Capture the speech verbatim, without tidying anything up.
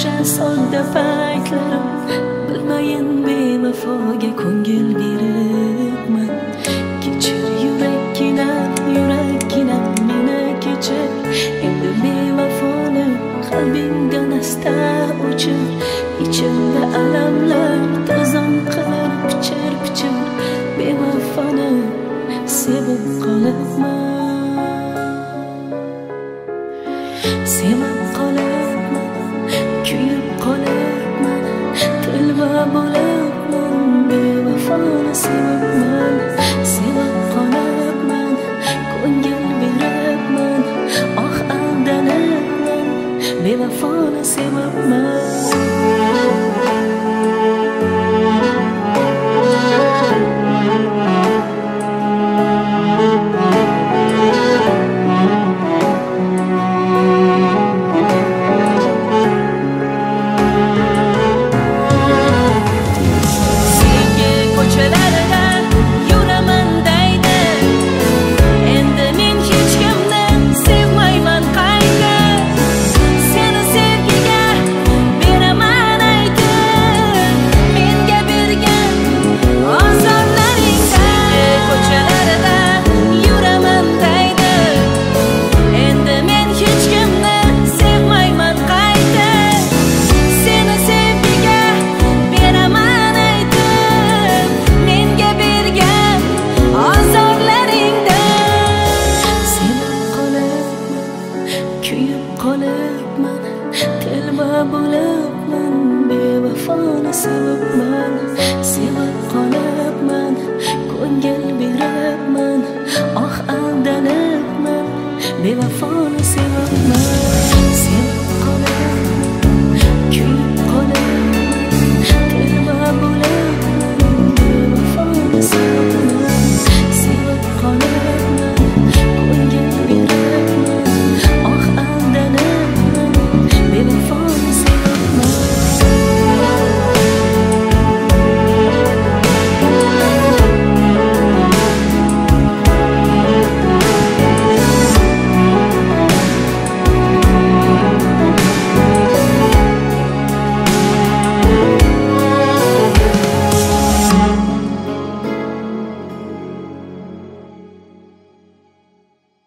o'sha sodda paytlarim bilmayin bevafoga ko'ngil beribman. Kechir yurakkina yurakkina meni kechir, endi bevafoni qalbingdan asta o'chir. Ichimda alamlar tozon qilar pichir pichir, bevafoni sevib qolibman, sevib qolibman, kuyib qolibman, telba bo'libman, bevafoni sevibman, sevib qolibman, ko'ngil beribman, oh aldanibman, bevafoni sevibman. Kuyib qolibman, telba bo'libman, bevafoni sevibman, sevib qolibman, ko'ngil beribman, oh aldanibman, bevafoni sevibman.